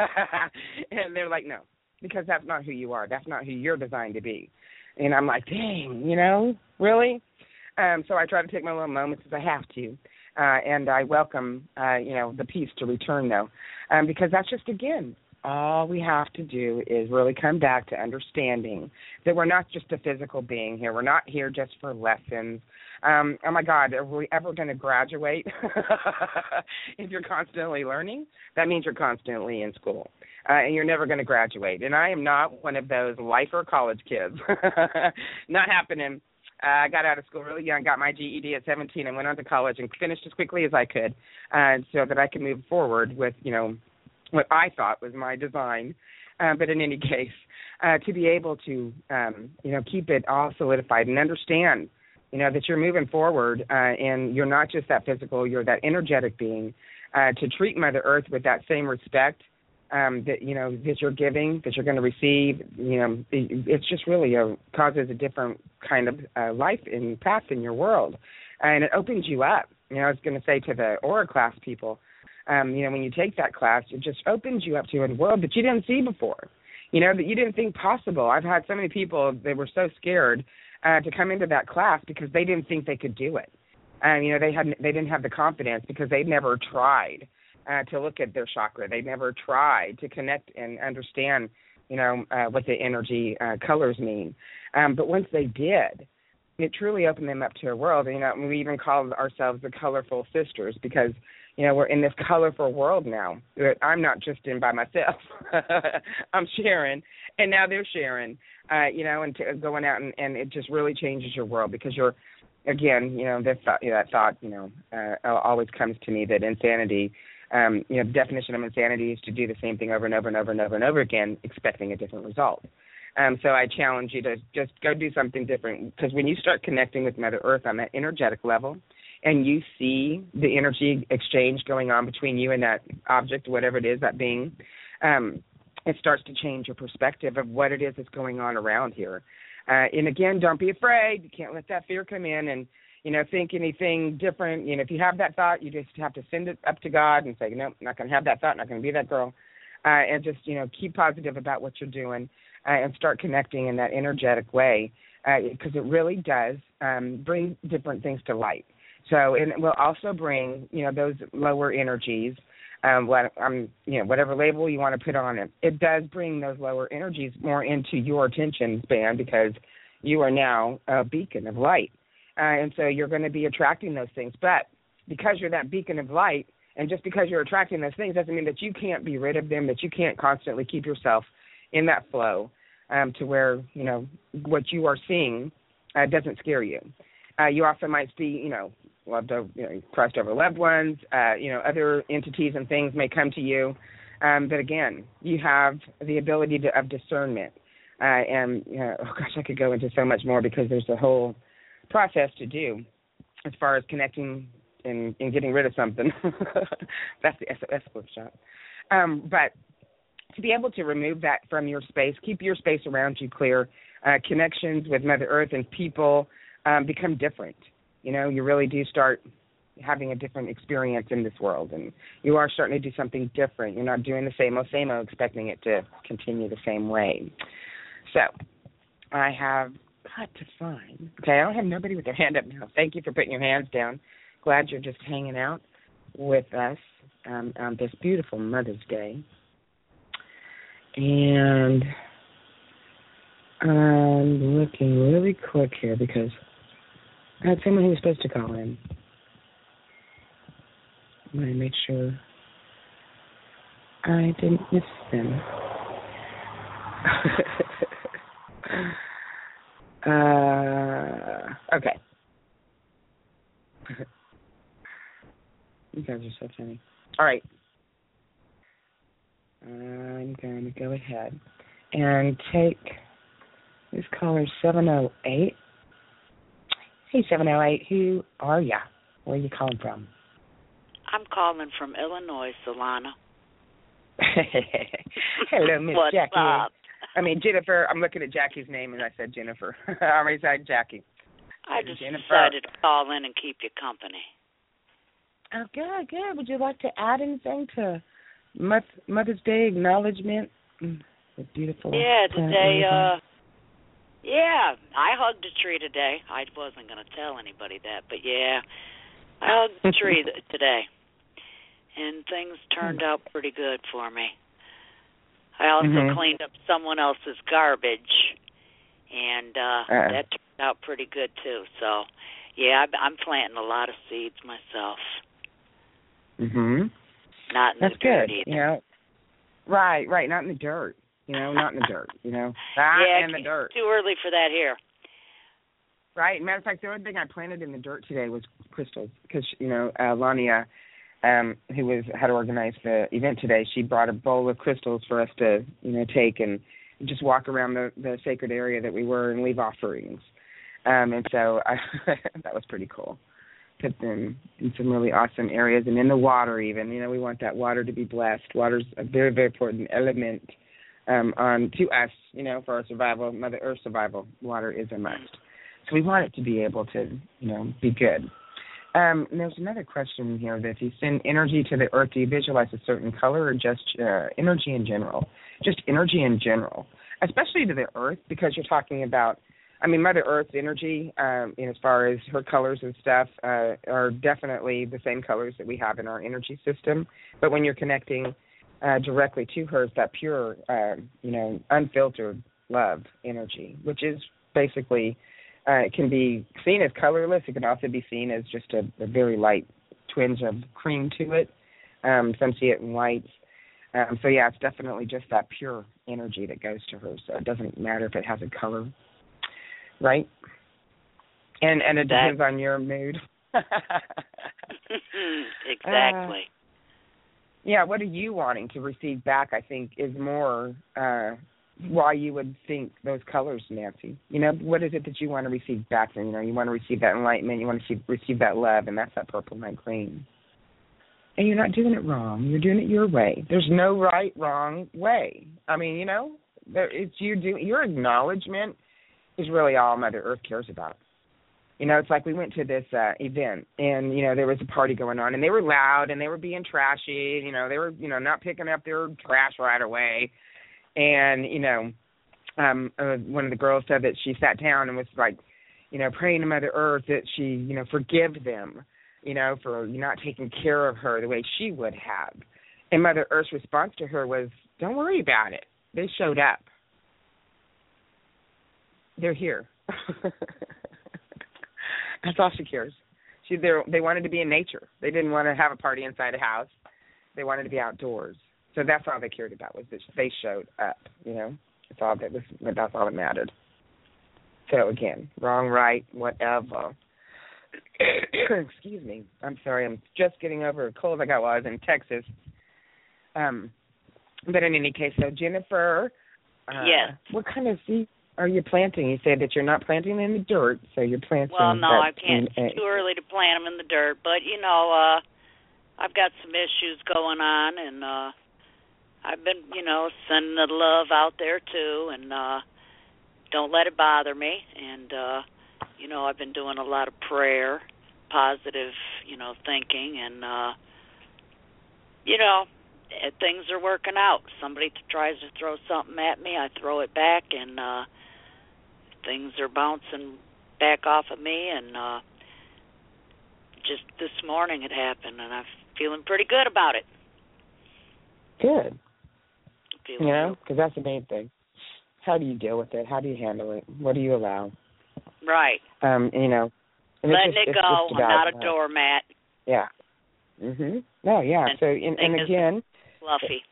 And they're like, no, because that's not who you are. That's not who you're designed to be. And I'm like, dang, you know, really? Um, so I try to take my little moments as I have to. Uh, and I welcome, uh, you know, the peace to return, though, um, because that's just, again, all we have to do is really come back to understanding that we're not just a physical being here. We're not here just for lessons. Um, oh, my God, are we ever going to graduate? If you're constantly learning, that means you're constantly in school, uh, and you're never going to graduate. And I am not one of those lifer college kids. Not happening. Uh, I got out of school really young, got my G E D at seventeen, and went on to college and finished as quickly as I could uh, so that I could move forward with, you know, what I thought was my design. Uh, but in any case, uh, to be able to, um, you know, keep it all solidified and understand, you know, that you're moving forward uh, and you're not just that physical, you're that energetic being, uh, to treat Mother Earth with that same respect um, that, you know, that you're giving, that you're going to receive. You know, it, it's just really a, causes a different kind of uh, life and path in your world. And it opens you up. You know, I was going to say to the Aura class people, Um, you know, when you take that class, it just opens you up to a world that you didn't see before, you know, that you didn't think possible. I've had so many people, they were so scared uh, to come into that class because they didn't think they could do it. Um, you know, they hadn't, they didn't have the confidence because they'd never tried uh, to look at their chakra. They'd never tried to connect and understand, you know, uh, what the energy uh, colors mean. Um, but once they did, it truly opened them up to a world. You know, we even called ourselves the Colorful Sisters because, you know, we're in this colorful world now. I'm not just in by myself. I'm sharing, and now they're sharing, uh, you know, and t- going out, and, and it just really changes your world because you're, again, you know, that thought, you know, that thought, you know, uh, always comes to me that insanity, um, you know, the definition of insanity is to do the same thing over and over and over and over and over again, expecting a different result. Um, so I challenge you to just go do something different because when you start connecting with Mother Earth on that energetic level, and you see the energy exchange going on between you and that object, whatever it is, that being, um, it starts to change your perspective of what it is that's going on around here. Uh, and, again, don't be afraid. You can't let that fear come in and, you know, think anything different. You know, if you have that thought, you just have to send it up to God and say, no, I'm not going to have that thought, not going to be that girl. Uh, and just, you know, keep positive about what you're doing uh, and start connecting in that energetic way because uh, it really does um, bring different things to light. So, and it will also bring, you know, those lower energies, um, what um, you know, whatever label you want to put on it. It does bring those lower energies more into your attention span because you are now a beacon of light, uh, and so you're going to be attracting those things. But because you're that beacon of light, and just because you're attracting those things doesn't mean that you can't be rid of them, that you can't constantly keep yourself in that flow um, to where, you know, what you are seeing uh, doesn't scare you. Uh, you also might see, you know, loved over, you know, crossed over loved ones, uh, you know, other entities and things may come to you. Um, but again, you have the ability to, of discernment. Uh, and, you know, oh gosh, I could go into so much more because there's a whole process to do as far as connecting and, and getting rid of something. That's the S O S workshop. Um, but to be able to remove that from your space, keep your space around you clear, uh, connections with Mother Earth and people um, become different. You know, you really do start having a different experience in this world, and you are starting to do something different. You're not doing the same old, same old, expecting it to continue the same way. So I have got to find, okay, I don't have nobody with their hand up now. Thank you for putting your hands down. Glad you're just hanging out with us um, on this beautiful Mother's Day. And I'm looking really quick here because I had someone who was supposed to call in. I'm going to make sure I didn't miss them. uh, okay. You guys are so funny. All right. I'm going to go ahead and take this caller seven oh eight. Hey, seven oh eight, who are ya? Where are you calling from? I'm calling from Illinois, Solana. Hello, Miss What's Jackie. Up? I mean, Jennifer. I'm looking at Jackie's name, and I said Jennifer. I already said Jackie. I just Jennifer. decided to call in and keep you company. Oh, good, good. Would you like to add anything to Mother's Day acknowledgement? The beautiful. Yeah, today, uh, yeah, I hugged a tree today. I wasn't going to tell anybody that, but yeah, I hugged a tree today, and things turned out pretty good for me. I also mm-hmm. cleaned up someone else's garbage, and uh, uh, that turned out pretty good too. So, yeah, I'm planting a lot of seeds myself. Mhm. Not in That's the dirt good. either. You know, right, right. Not in the dirt. You know, not in the dirt. You know, not yeah, in the dirt. Too early for that here. Right. Matter of fact, the only thing I planted in the dirt today was crystals, because you know, uh, Lania, um, who was had organized the event today, she brought a bowl of crystals for us to, you know, take and just walk around the, the sacred area that we were and leave offerings. Um, and so I, that was pretty cool. Put them in some really awesome areas, and in the water even. You know, we want that water to be blessed. Water's a very, very important element um, on to us, you know, for our survival, Mother Earth survival. Water is a must. So we want it to be able to, you know, be good. Um, and there's another question here that if you send energy to the earth, do you visualize a certain color or just uh, energy in general? Just energy in general, especially to the earth, because you're talking about, I mean, Mother Earth's energy, um, as far as her colors and stuff, uh, are definitely the same colors that we have in our energy system. But when you're connecting uh, directly to her, it's that pure, uh, you know, unfiltered love energy, which is basically, uh, it can be seen as colorless. It can also be seen as just a, a very light twinge of cream to it. Um, some see it in whites. Um, so, yeah, it's definitely just that pure energy that goes to her. So it doesn't matter if it has a color. Right? And and it exactly. depends on your mood. Exactly. Uh, yeah, what are you wanting to receive back, I think, is more uh, why you would think those colors, Nancy. You know, what is it that you want to receive back? And, you know, you want to receive that enlightenment, you want to receive, receive that love, and that's that purple night green. And you're not doing it wrong. You're doing it your way. There's no right, wrong way. I mean, you know, there, it's you do your acknowledgement is really all Mother Earth cares about. You know, it's like we went to this uh, event, and, you know, there was a party going on, and they were loud, and they were being trashy. You know, they were, you know, not picking up their trash right away. And, you know, um, uh, one of the girls said that she sat down and was like, you know, praying to Mother Earth that she, you know, forgive them, you know, for not taking care of her the way she would have. And Mother Earth's response to her was, don't worry about it. They showed up. They're here. That's all she cares. She, they wanted to be in nature. They didn't want to have a party inside a house. They wanted to be outdoors. So that's all they cared about, was that they showed up. You know, that's all that was. That's all that mattered. So again, wrong, right, whatever. Excuse me. I'm sorry. I'm just getting over a cold I got while I was in Texas. Um, but in any case, so Jennifer. Uh, yes. What kind of seed are you planting? You said that you're not planting in the dirt, so you're planting. Well, no, I can't. In, it's too early to plant them in the dirt. But, you know, uh, I've got some issues going on, and uh, I've been, you know, sending the love out there, too, and uh, don't let it bother me. And, uh, you know, I've been doing a lot of prayer, positive, you know, thinking, and, uh, you know, things are working out. Somebody tries to throw something at me, I throw it back, and uh, things are bouncing back off of me. And uh, just this morning it happened, and I'm feeling pretty good about it. Good. Feeling you know, because that's the main thing. How do you deal with it? How do you handle it? What do you allow? Right. Um, you know, and letting just, it go. About, I'm not a uh, doormat. Yeah. Mhm. No, yeah. And so, and, and again, fluffy.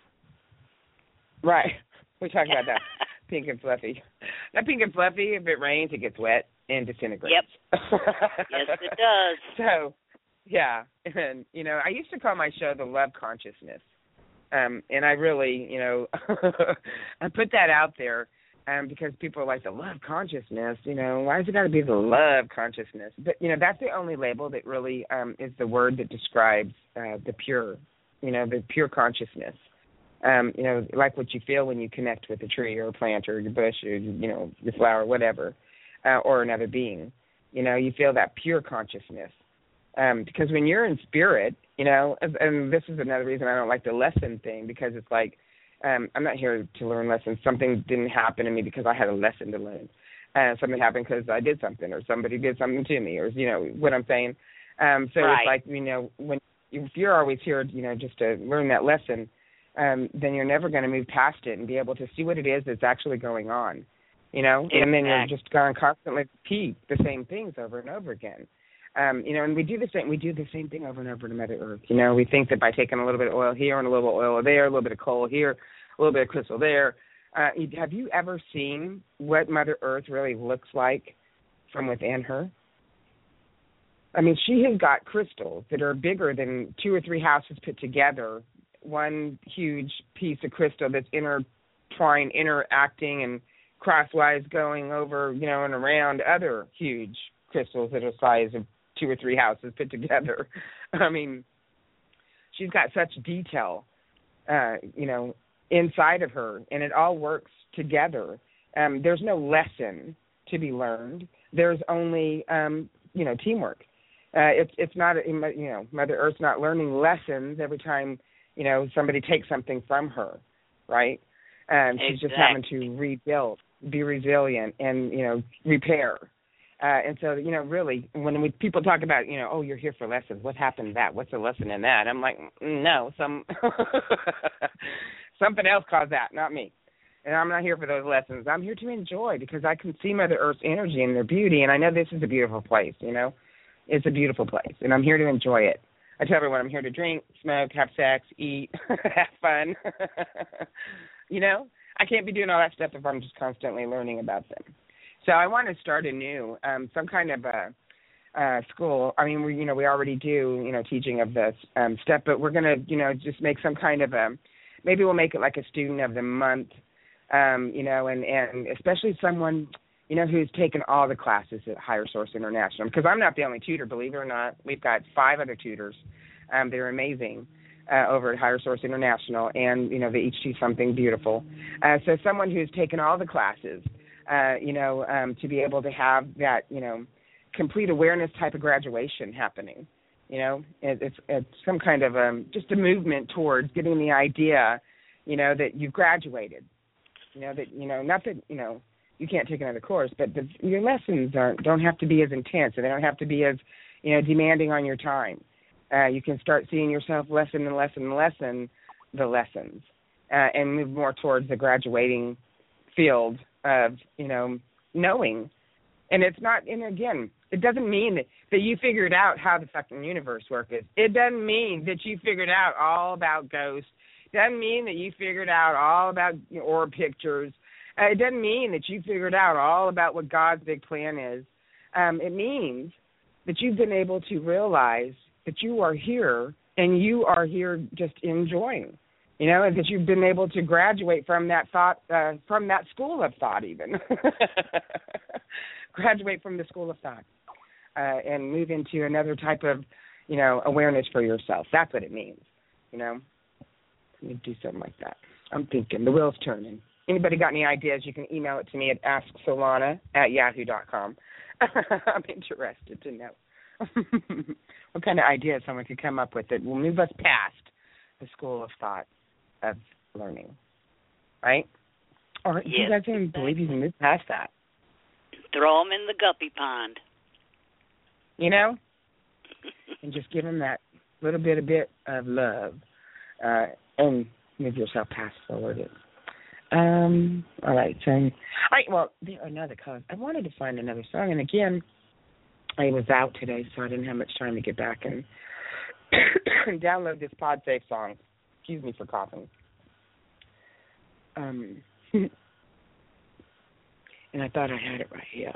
Right. We talked about that. Pink and fluffy. That pink and fluffy, if it rains, it gets wet and disintegrates. Yep. Yes, it does. So, yeah. And, you know, I used to call my show The Love Consciousness. Um, and I really, you know, I put that out there um, because people are like, the love consciousness, you know, why has it got to be the love consciousness? But, you know, that's the only label that really um, is the word that describes uh, the pure, you know, the pure consciousness. Um, you know, like what you feel when you connect with a tree or a plant or your bush or, you know, your flower, whatever, uh, or another being. You know, you feel that pure consciousness. Um, because when you're in spirit, you know, and, and this is another reason I don't like the lesson thing, because it's like, um, I'm not here to learn lessons. Something didn't happen to me because I had a lesson to learn. Uh, something happened because I did something or somebody did something to me, or, you know, what I'm saying. Um, so right. It's like, you know, when if you're always here, you know, just to learn that lesson, um, then you're never going to move past it and be able to see what it is that's actually going on, you know, exactly. And then you're just going to constantly repeat the same things over and over again. Um, you know, and we do the same. We do the same thing over and over to Mother Earth. You know, we think that by taking a little bit of oil here and a little bit of oil there, a little bit of coal here, a little bit of crystal there. Uh, have you ever seen what Mother Earth really looks like from within her? I mean, she has got crystals that are bigger than two or three houses put together. One huge piece of crystal that's intertwined, interacting, and crosswise going over, you know, and around other huge crystals that are the size of two or three houses put together. I mean, she's got such detail, uh, you know, inside of her, and it all works together. Um, there's no lesson to be learned. There's only, um, you know, teamwork. Uh, it's it's not, you know, Mother Earth's not learning lessons every time, you know, somebody takes something from her, right? Um, exactly. She's just having to rebuild, be resilient, and, you know, repair. Uh, and so, you know, really, when we, people talk about, you know, oh, you're here for lessons. What happened to that? What's the lesson in that? I'm like, no, some something else caused that, not me. And I'm not here for those lessons. I'm here to enjoy because I can see Mother Earth's energy and their beauty, and I know this is a beautiful place, you know. It's a beautiful place, and I'm here to enjoy it. I tell everyone I'm here to drink, smoke, have sex, eat, have fun. You know, I can't be doing all that stuff if I'm just constantly learning about them. So I want to start anew, um, some kind of a uh, school. I mean, we, you know, we already do, you know, teaching of this um, stuff, but we're going to, you know, just make some kind of a, maybe we'll make it like a student of the month, um, you know, and, and especially someone, you know, who's taken all the classes at Higher Source International. Because I'm not the only tutor, believe it or not. We've got five other tutors. Um, they're amazing uh, over at Higher Source International, and, you know, they each teach something beautiful. Uh, so someone who's taken all the classes, Uh, you know, um, to be able to have that, you know, complete awareness type of graduation happening. You know, it, it's it's some kind of um, just a movement towards getting the idea, you know, that you've graduated. You know, that, you know, not that, you know, you can't take another course, but the, your lessons aren't, don't have to be as intense, and they don't have to be as, you know, demanding on your time. Uh, you can start seeing yourself lessen and lessen and lessen the lessons uh, and move more towards the graduating field of, you know, knowing. And it's not, and again, it doesn't mean that, that you figured out how the fucking universe works. It doesn't mean that you figured out all about ghosts. It doesn't mean that you figured out all about, you know, orb pictures. Uh, it doesn't mean that you figured out all about what God's big plan is. Um, it means that you've been able to realize that you are here, and you are here just enjoying. You know, and that you've been able to graduate from that thought, uh, from that school of thought even. Graduate from the school of thought uh, and move into another type of, you know, awareness for yourself. That's what it means, you know. Let me do something like that. I'm thinking. The wheel's turning. Anybody got any ideas, you can email it to me at ask solana at yahoo dot com. I'm interested to know what kind of ideas someone could come up with that will move us past the school of thought of learning, right? Or do yes, you guys even believe you can move past that? Throw them in the guppy pond. You know? And just give them that little bit, a bit of love uh, and move yourself past forward. Um, all right. So, all right, well, there another cause. I wanted to find another song, and again, I was out today, so I didn't have much time to get back and download this PodSafe song. Excuse me for coughing. Um, and I thought I had it right here.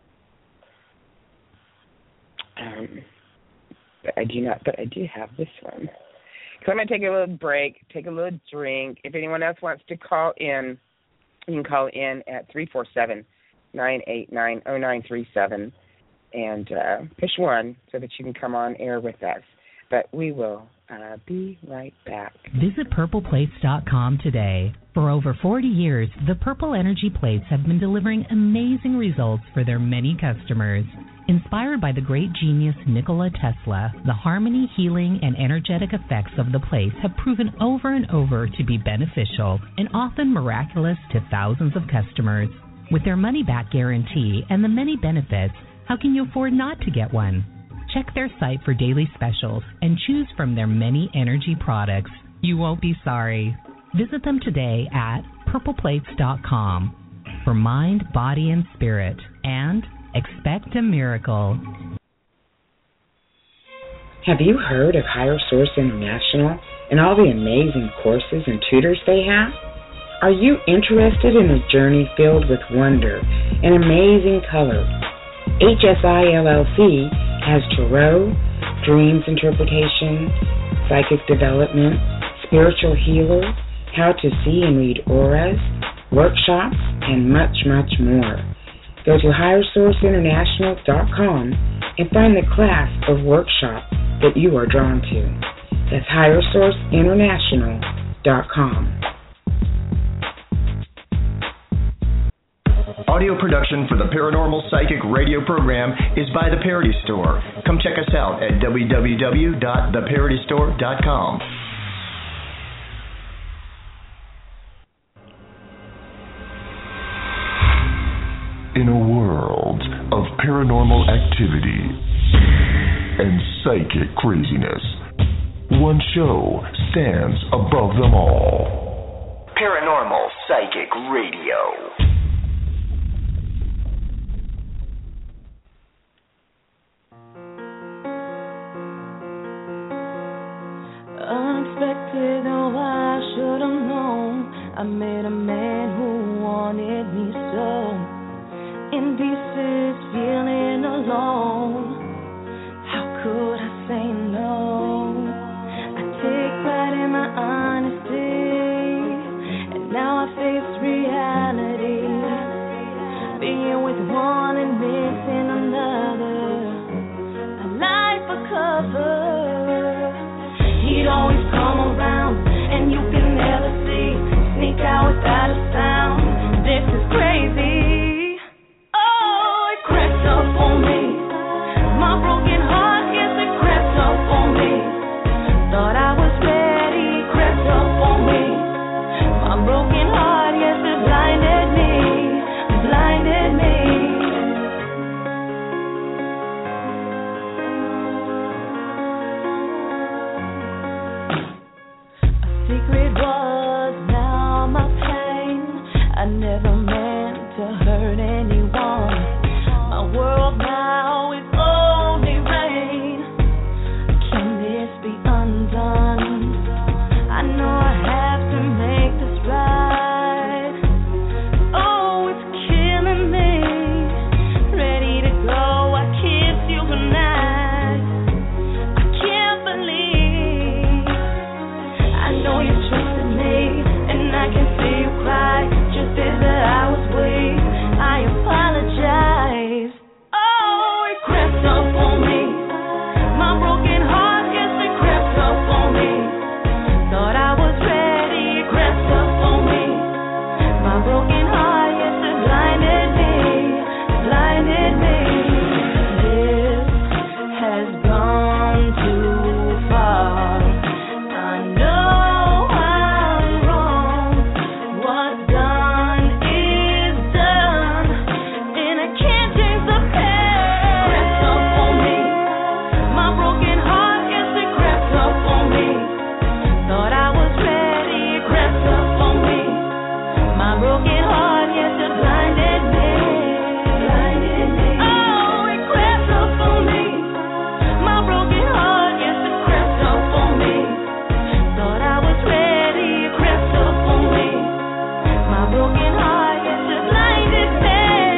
Um, but I do not. But I do have this one. So I'm going to take a little break, take a little drink. If anyone else wants to call in, you can call in at three four seven, nine eight nine, zero nine three seven and uh, push one so that you can come on air with us. But we will uh, be right back. Visit purple plates dot com today. For over forty years, the Purple Energy Plates have been delivering amazing results for their many customers. Inspired by the great genius Nikola Tesla, the harmony, healing, and energetic effects of the plates have proven over and over to be beneficial and often miraculous to thousands of customers. With their money-back guarantee and the many benefits, how can you afford not to get one? Check their site for daily specials and choose from their many energy products. You won't be sorry. Visit them today at purple plates dot com for mind, body, and spirit, and expect a miracle. Have you heard of Higher Source International and all the amazing courses and tutors they have? Are you interested in a journey filled with wonder and amazing color? H S I L L C has tarot, dreams interpretation, psychic development, spiritual healer, how to see and read auras, workshops, and much, much more. Go to higher source international dot com and find the class or workshop that you are drawn to. That's higher source international dot com. Audio production for the Paranormal Psychic radio program is by The Parody Store. Come check us out at w w w dot the parody store dot com. In a world of paranormal activity and psychic craziness, one show stands above them all. Paranormal Psychic Radio. Unexpected, oh, I should have known. I met a man who wanted me so. In pieces, feeling alone. How could I say no? I take pride in my honesty, and now I face reality. Being with one and missing another, a life for cover. He'd always come around, and you can never see. Sneak out without a sound. This is crazy. Thought I was ready, crept up on me. My broken heart, yes, it blinded me, blinded me. A secret was now my pain. I never meant to hurt anyone. My world now is only rain. Can this be undone? I know I have to make this right. Oh, it's killing me. Ready to go, I kiss you goodnight. I can't believe. I know you trusted me, and I can see you cry. Just as that I was weak, I apologize. Oh, it crept up on me. My broken heart, yes, it crept up on me. Thought I was ready, it crept up on me. My broken heart, yes, it blinded me, blinded me. This has gone too far. I know I'm wrong. What's done is done, and I can't change the past. Crept up on me. My broken heart, yes, it crept up on me. Thought I was ready, it crept up on me. My broken heart, yes, it blinded me, blinded me. Oh, it crept up on me. My broken heart, yes, it crept up on me. Thought I was ready, it crept up on me. My broken heart, yes, it blinded me.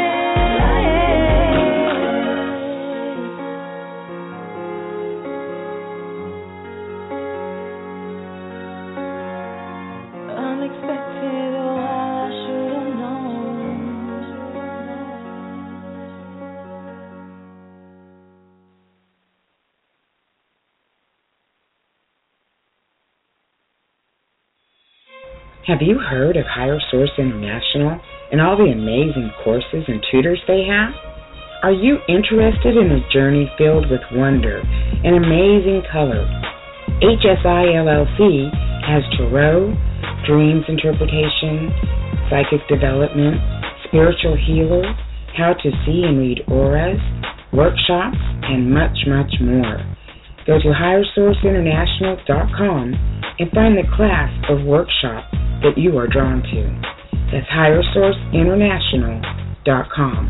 Unexpected, oh, I should have known. Have you heard of Higher Source International and all the amazing courses and tutors they have? Are you interested in a journey filled with wonder and amazing color? H S I L L C has tarot, dreams interpretation, psychic development, spiritual healer, how to see and read auras, workshops, and much, much more. Go to higher source international dot com and find the class or workshop that you are drawn to. That's higher source international dot com.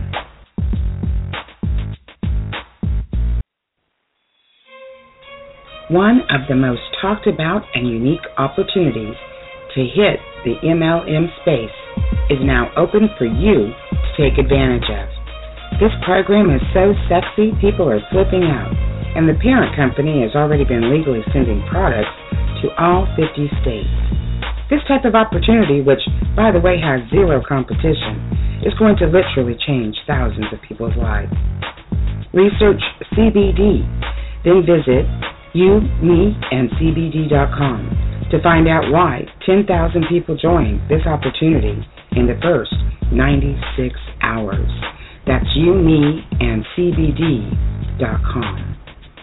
One of the most talked about and unique opportunities to hit the M L M space is now open for you to take advantage of. This program is so sexy, people are flipping out, and the parent company has already been legally sending products to all fifty states. This type of opportunity, which, by the way, has zero competition, is going to literally change thousands of people's lives. Research C B D, then visit you me and C B D dot com to find out why ten thousand people joined this opportunity in the first ninety-six hours. That's you me and C B D dot com.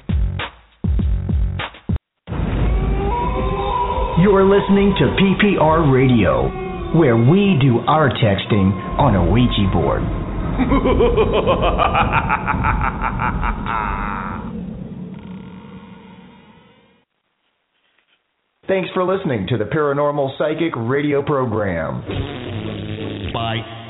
You're listening to P P R Radio, where we do our texting on a Ouija board. Thanks for listening to the Paranormal Psychic Radio program. Bye.